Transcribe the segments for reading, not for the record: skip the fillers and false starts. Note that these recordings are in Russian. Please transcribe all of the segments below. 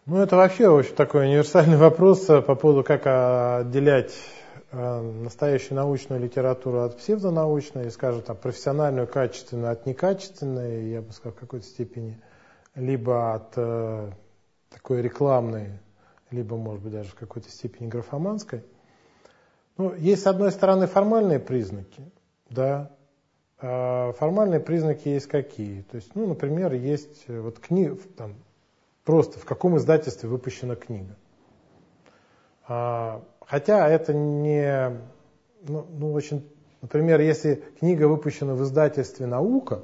Ну, это вообще очень такой универсальный вопрос по поводу, как отделять настоящую научную литературу от псевдонаучной, скажем, там, профессиональную, качественную от некачественной, я бы сказал, в какой-то степени, либо от такой рекламной, либо, может быть, даже в какой-то степени графоманской. Ну, есть, с одной стороны, формальные признаки, да. Формальные признаки есть какие? То есть, ну, например, есть вот книга, там, просто в каком издательстве выпущена книга. Хотя это не, ну, очень, например, если книга выпущена в издательстве «Наука»,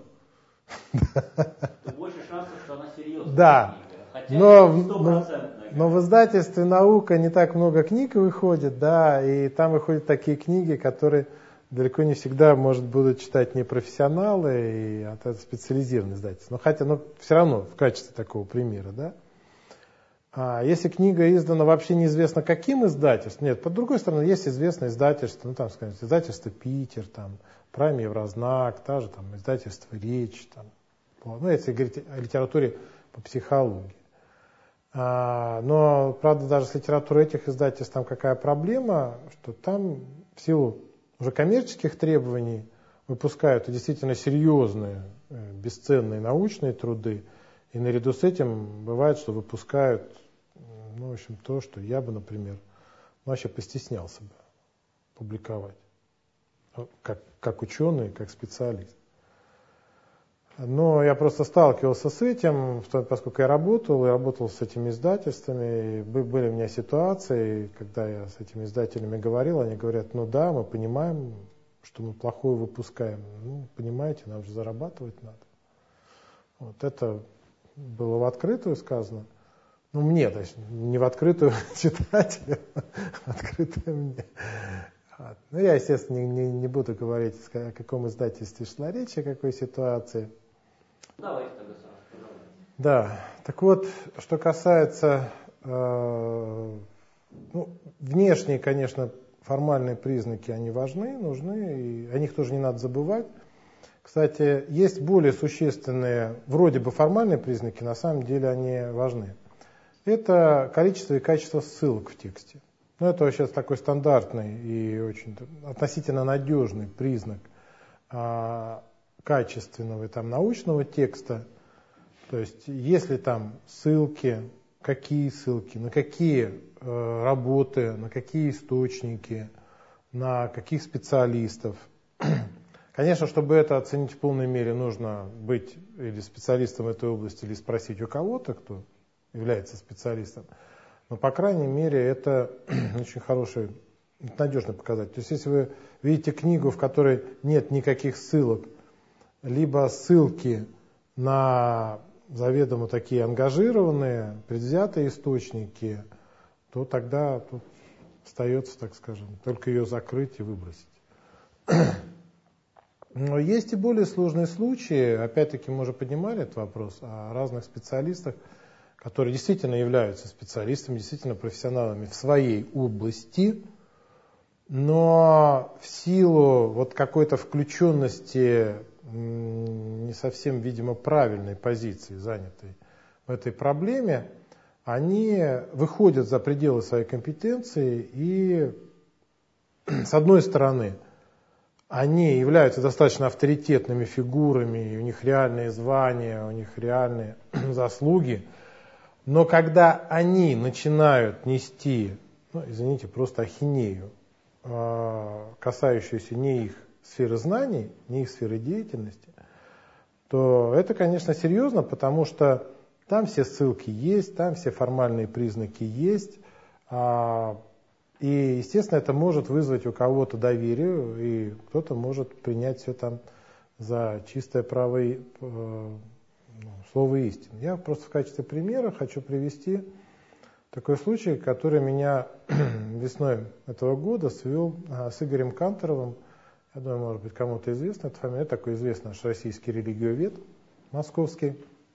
то больше шансов, что она серьезная да, книга. но в издательстве «Наука» не так много книг выходит, да, и там выходят такие книги, которые далеко не всегда, может, будут читать не профессионалы, и это специализированные издательства. Но хотя, все равно в качестве такого примера, да. Если книга издана вообще неизвестно каким издательством, нет, по другой стороне, есть известное издательство, ну там, скажем, издательство «Питер», там, «Прайм Еврознак», та же там издательство «Речь», там, ну, если говорить о литературе по психологии. Но, правда, даже с литературой этих издательств там какая проблема, что там в силу уже коммерческих требований выпускают действительно серьезные, бесценные научные труды, и наряду с этим бывает, что выпускают, ну, в общем, то, что я бы, например, вообще постеснялся бы публиковать, как ученый, как специалист. Но я просто сталкивался с этим, поскольку я работал с этими издательствами, и были у меня ситуации, когда я с этими издателями говорил, они говорят, ну да, мы понимаем, что мы плохое выпускаем. Ну, понимаете, нам же зарабатывать надо. Вот это было в открытую сказано. Ну, мне, то есть, не в открытую читателю, а открытую мне. Ну, я, естественно, не буду говорить, о каком издательстве шла речь, о какой ситуации. Давайте тогда сразу поговорим. Да, так вот, что касается внешние, конечно, формальные признаки, они важны, нужны, и о них тоже не надо забывать. Кстати, есть более существенные, вроде бы формальные признаки, на самом деле они важны. Это количество и качество ссылок в тексте. Ну, это сейчас такой стандартный и очень относительно надежный признак качественного и там научного текста. То есть, если там ссылки, на какие работы, на какие источники, на каких специалистов. Конечно, чтобы это оценить в полной мере, нужно быть или специалистом в этой области, или спросить у кого-то, кто является специалистом. Но, по крайней мере, это очень хороший, надежный показатель. То есть, если вы видите книгу, в которой нет никаких ссылок, либо ссылки на заведомо такие ангажированные, предвзятые источники, то тогда тут остается, так скажем, только ее закрыть и выбросить. Но есть и более сложные случаи, опять-таки мы уже поднимали этот вопрос, о разных специалистах, которые действительно являются специалистами, действительно профессионалами в своей области, но в силу вот какой-то включенности, не совсем, видимо, правильной позиции, занятой в этой проблеме, они выходят за пределы своей компетенции и, с одной стороны, они являются достаточно авторитетными фигурами, и у них реальные звания, у них реальные заслуги, но когда они начинают нести, извините, просто ахинею, касающуюся не их сферы знаний, не их сферы деятельности, то это, конечно, серьезно, потому что там все ссылки есть, там все формальные признаки есть, и, естественно, это может вызвать у кого-то доверие, и кто-то может принять все там за чистое право слово истины. Я просто в качестве примера хочу привести такой случай, который меня весной этого года свел с Игорем Канторовым. Я думаю, может быть, кому-то известна эта фамилия. Это такой известный наш российский религиовед московский.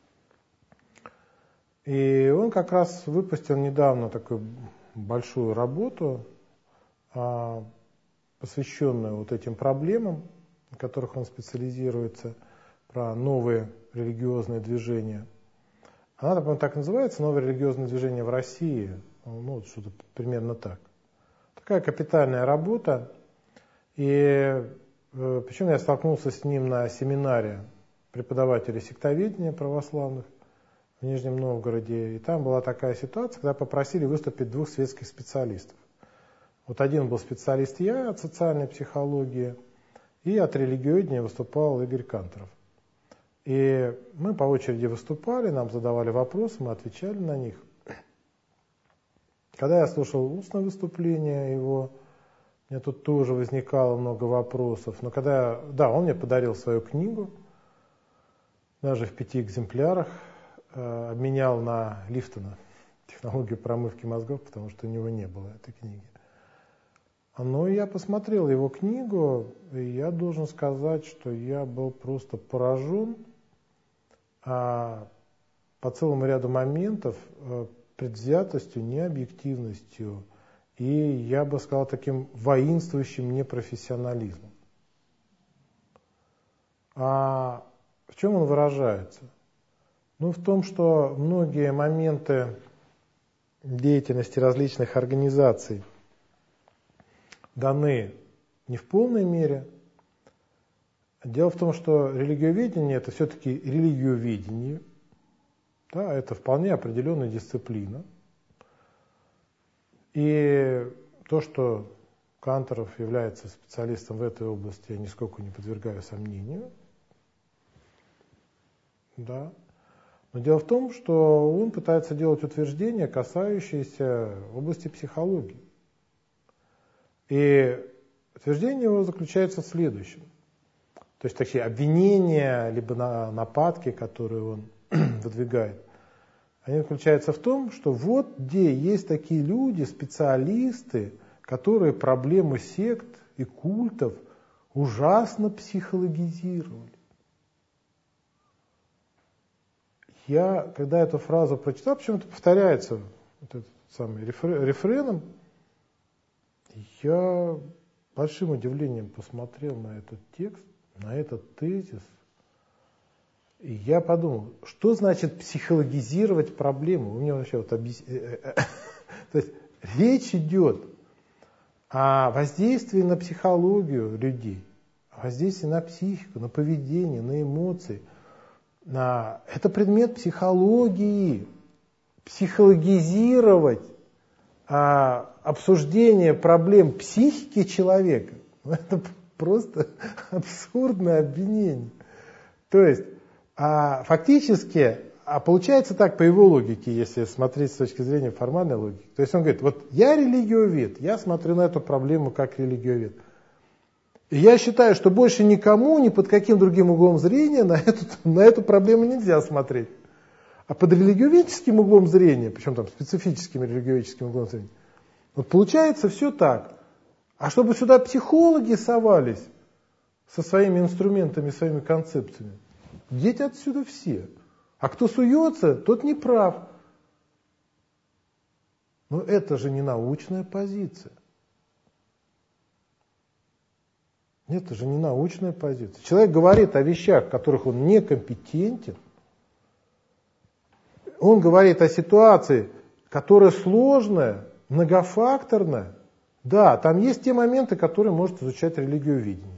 И он как раз выпустил недавно такую большую работу, посвященную вот этим проблемам, на которых он специализируется, про новые религиозные движения. Она, по-моему, так называется, «Новое религиозное движение в России». Ну, вот что-то примерно так. Такая капитальная работа. И причем я столкнулся с ним на семинаре преподавателей сектоведения православных в Нижнем Новгороде. И там была такая ситуация, когда попросили выступить 2 светских специалистов. Вот один был специалист я от социальной психологии, и от религиоведения выступал Игорь Канторов. И мы по очереди выступали, нам задавали вопросы, мы отвечали на них. Когда я слушал устное выступление его, у меня тут тоже возникало много вопросов. Но когда, да, он мне подарил свою книгу, даже в 5 экземплярах, обменял на Лифтона технологию промывки мозгов, потому что у него не было этой книги. Но я посмотрел его книгу, и я должен сказать, что я был просто поражен по целому ряду моментов предвзятостью, необъективностью и, я бы сказал, таким воинствующим непрофессионализмом. А в чем он выражается? Ну, в том, что многие моменты деятельности различных организаций даны не в полной мере. Дело в том, что религиоведение – это все-таки религиоведение. Да, это вполне определенная дисциплина. И то, что Канторов является специалистом в этой области, я нисколько не подвергаю сомнению. Да. Но дело в том, что он пытается делать утверждения, касающиеся области психологии. И утверждение его заключается в следующем. То есть такие обвинения, либо нападки, которые он выдвигает, они заключаются в том, что вот где есть такие люди, специалисты, которые проблемы сект и культов ужасно психологизировали. Я, когда эту фразу прочитал, почему-то повторяется вот этот самый рефреном, я большим удивлением посмотрел на этот текст, на этот тезис, и я подумал, что значит психологизировать проблему? У меня вообще вот То есть речь идет о воздействии на психологию людей, о воздействии на психику, на поведение, на эмоции. Это предмет психологии. Психологизировать обсуждение проблем психики человека, это просто абсурдное обвинение. То есть, фактически, получается так по его логике, если смотреть с точки зрения формальной логики. То есть он говорит, вот я религиовед, я смотрю на эту проблему как религиовед. И я считаю, что больше никому, ни под каким другим углом зрения на эту проблему нельзя смотреть. А под религиоведческим углом зрения, причем там специфическим религиоведческим углом зрения, вот получается все так. А чтобы сюда психологи совались со своими инструментами, своими концепциями, дети отсюда все. А кто суется, тот не прав. Но это же не научная позиция. Это же не научная позиция. Человек говорит о вещах, в которых он некомпетентен. Он говорит о ситуации, которая сложная, многофакторная. Да, там есть те моменты, которые может изучать религиоведение.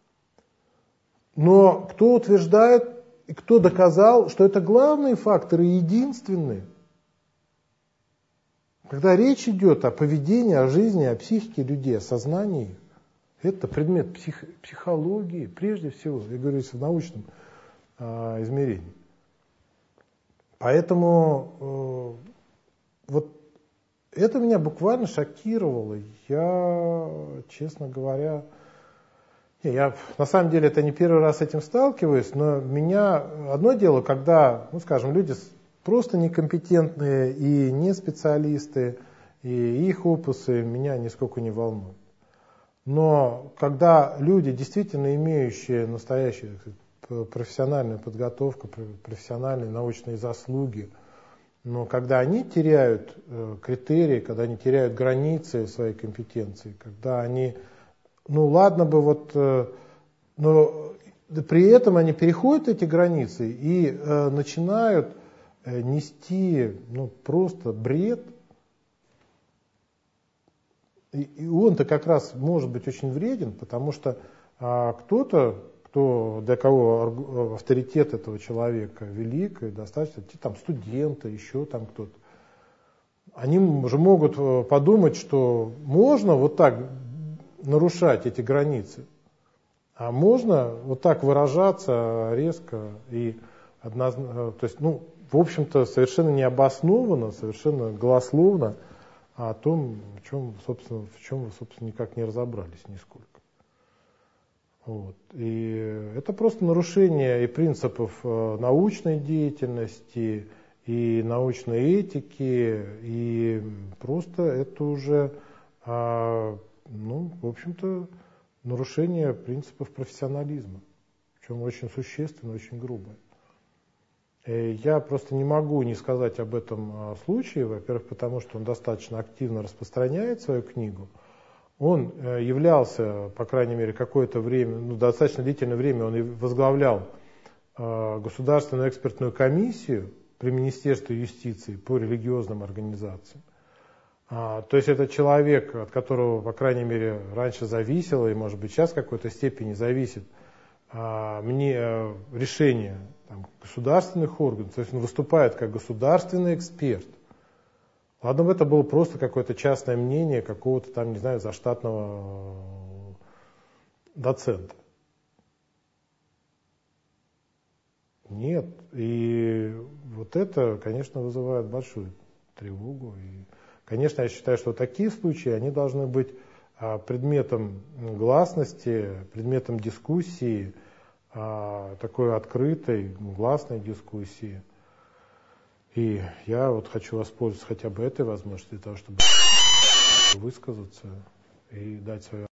Но кто утверждает и кто доказал, что это главные факторы и единственные? Когда речь идет о поведении, о жизни, о психике людей, о сознании, это предмет психологии, прежде всего, я говорю, в научном измерении. Поэтому вот это меня буквально шокировало. Я, честно говоря, на самом деле это не первый раз с этим сталкиваюсь, но меня одно дело, когда, скажем, люди просто некомпетентные и не специалисты, и их опусы меня нисколько не волнуют. Но когда люди, действительно имеющие настоящую профессиональную подготовку, профессиональные научные заслуги, но когда они теряют критерии, когда они теряют границы своей компетенции, когда они, но при этом они переходят эти границы и начинают нести просто бред. И он-то как раз может быть очень вреден, потому что кто-то, для кого авторитет этого человека велик и достаточно, там студенты, еще там кто-то, они же могут подумать, что можно вот так нарушать эти границы, а можно вот так выражаться резко и однозначно, то есть, в общем-то, совершенно необоснованно, совершенно голословно о том, в чем вы, собственно, никак не разобрались нисколько. Вот. И это просто нарушение и принципов научной деятельности, и научной этики, и просто это уже, в общем-то, нарушение принципов профессионализма, причем очень существенно, очень грубое. Я просто не могу не сказать об этом случае, во-первых, потому что он достаточно активно распространяет свою книгу. Он являлся, по крайней мере, какое-то время, достаточно длительное время он возглавлял Государственную экспертную комиссию при Министерстве юстиции по религиозным организациям. То есть это человек, от которого, по крайней мере, раньше зависело, и, может быть, сейчас в какой-то степени зависит решение государственных органов. То есть он выступает как государственный эксперт. Ладно бы это было просто какое-то частное мнение какого-то там, не знаю, заштатного доцента. Нет. И вот это, конечно, вызывает большую тревогу. И, конечно, я считаю, что такие случаи, они должны быть предметом гласности, предметом дискуссии, такой открытой, гласной дискуссии. И я вот хочу воспользоваться хотя бы этой возможностью для того, чтобы высказаться и дать свое